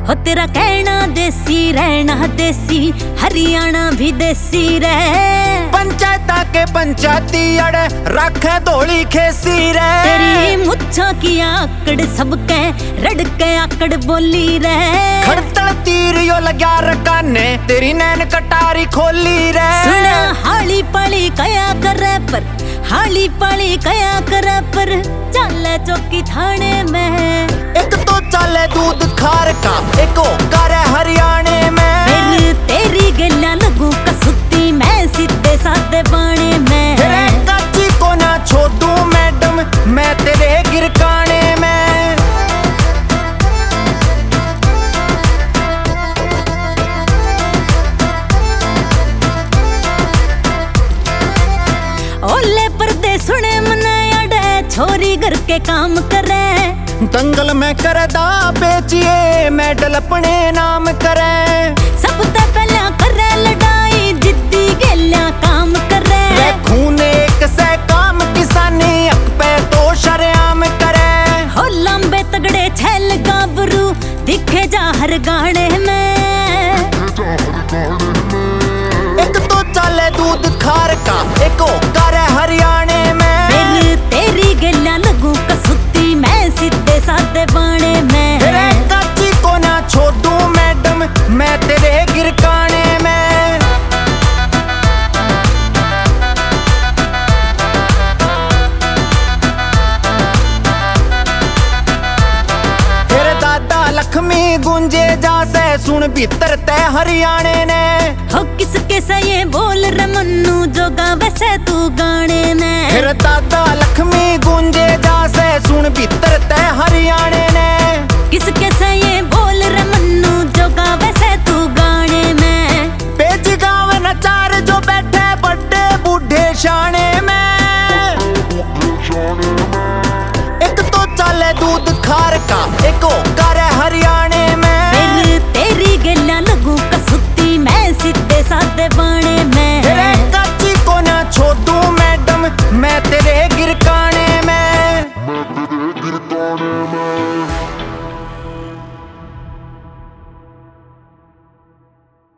हो तेरा कहना देसी रहना देसी, हरियाणा भी देसी रहे। पंचायत के पंचायती अड़े रखे धोली खेसी रे। तेरी मुच्छा की आकड़ सबके रड़के आकड़ बोली रहे। खड़तल तीर यो लग्या रकाने तेरी नैन कटारी खोली रे। सुना हाली पाली कया करे पर, हाली पाली कया करे पर चले चौकी थाने में। एक तो चले दूध खार का, एक करे हरियाणे में। फिर तेरी गला लगू कसुती मैं सीधे साधे बाणे में। तेरे काची को ना छोड़ू मैडम मैं तेरे गिरकाने में। ओले पर्दे सुने मने अड़े छोरी घर के काम करे। दंगल में करदा बेचिए मेडल अपने नाम करे। सब ते पहला करे लड़ाई जिद्दी गेल्या काम करे। खून एक से काम किसानी अक पे तो शरेआम करे। हो लंबे तगड़े छैल गाबरू दिखे जा हर गाने में। एक तो चले दूध खार का, एक करे हरियाणे में। फिर तेरी गला लगू कसुती मैं सीधे साधे बाणे में। तेरे काची को ना छोड़ू मैडम मैं तेरे गिरकाने में। तेरे दादा लक्ष्मी गुंजे जासे सुन भीतर ते हरियाणे ने। हो किसके से ये बोल रमन्नू जोगा वैसे तू गाने ने। तेरे दादा लक्ष्मी गुंजे जासे सुन भीतर ते हरियाणे ने। किसके से ये बोल रमन्नू जोगा वैसे तू गाने में। पेज गाँव नचार जो बैठे बड़े बूढ़े शाने में। एक तो चले दूध खार का, एक करे हरियाणे में। फिर तेरी गला लगू कसुती मैं सीधे साधे बाणे